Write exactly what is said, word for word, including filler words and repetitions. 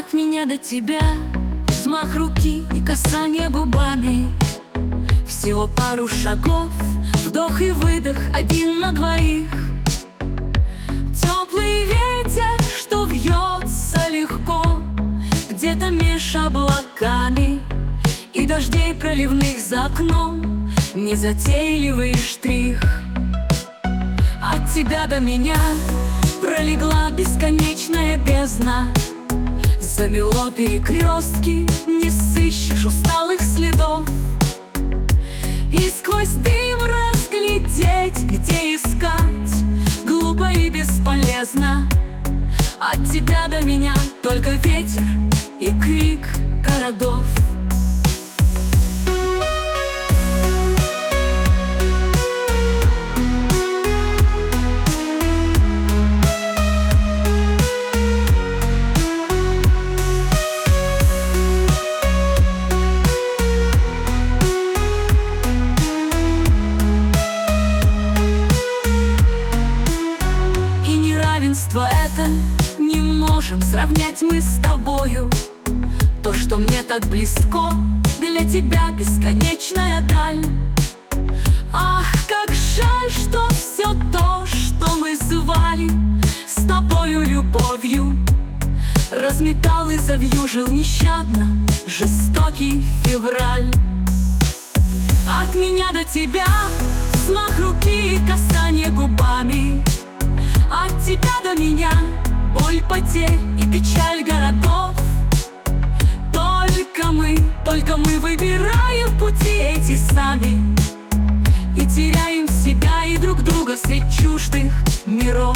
От меня до тебя взмах руки и касание губами. Всего пару шагов, вдох и выдох, один на двоих. Теплый ветер, что вьется легко где-то меж облаками, и дождей проливных за окном незатейливый штрих. От тебя до меня пролегла бесконечная бездна. Замело перекрестки, не сыщешь усталых следов. И сквозь дым разглядеть, где искать, глупо и бесполезно. От тебя до меня только ветер и крик городов. Это не можем сравнять мы с тобою. То, что мне так близко, для тебя бесконечная даль. Ах, как жаль, что все то, что мы звали с тобою любовью, разметал и завьюжил нещадно жестокий февраль. От меня до тебя взмах руки и касание губами. От тебя до меня боль потерь и печаль городов. Только мы, только мы выбираем пути эти сами, и теряем себя и друг друга средь чуждых миров.